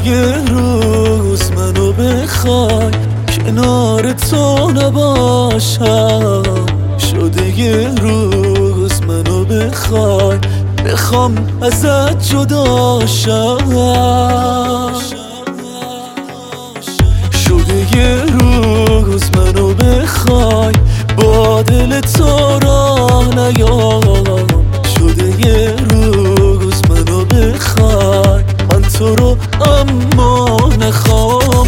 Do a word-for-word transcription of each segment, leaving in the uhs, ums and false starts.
یه روز منو بخوای کنار تو نباشم، شده یه روز منو بخوای بخوام ازت جداشم، شده یه روز منو بخوای با دل تو راه نیام، شده یه روز منو بخوای من تو رو اما نخوام.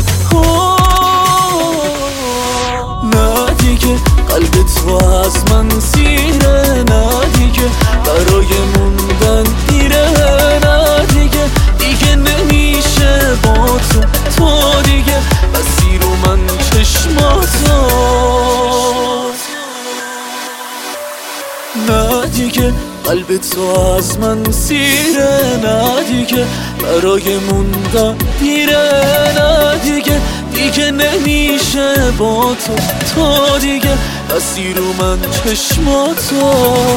نه دیگه قلب تو از من سیره، نه دیگه برای موندن دیره، نه دیگه دیگه نمیشه با تو، تو دیگه بسی رو من چشماتو، نه دیگه قلب تو از من سیره، نه دیگه برای موندن دیره، نه دیگه دیگه نمیشه با تو، تو دیگه بسی رو من چشماتو.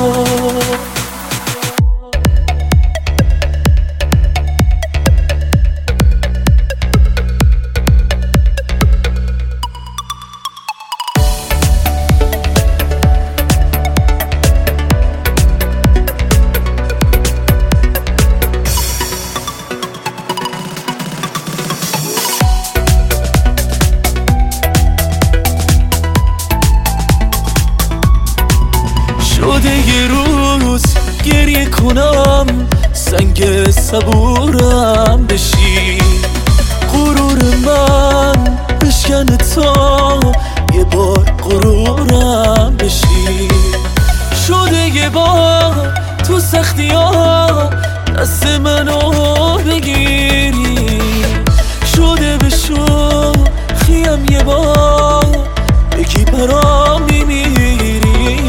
شده یه روز گریه کنم سنگ صبورم بشی، غرور من بشکن تا یه بار غرورم بشی، شده یه بار تو سختی ها دست منو بگیری، شده به شوخیم یه بار بگی برام میمیری،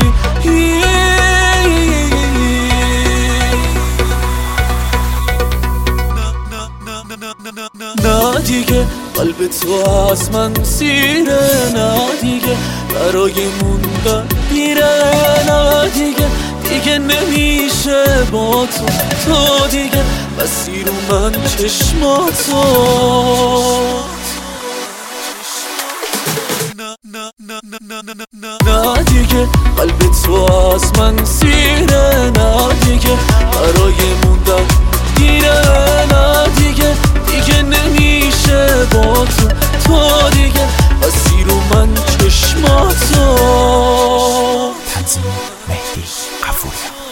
نه دیگه قلب تو از من سیره، نه دیگه برای موندن دیره، نه دیگه دیگه نمیشه با تو، تو دیگه بسی رو من چشماتو، نه دیگه قلب تو از من سیره، نه دیگه برای موندن دیره، نه دیگه دیگه نمیشه با تو، تو دیگه بسی رو من چشماتو. تنظیم مهدی غفوری.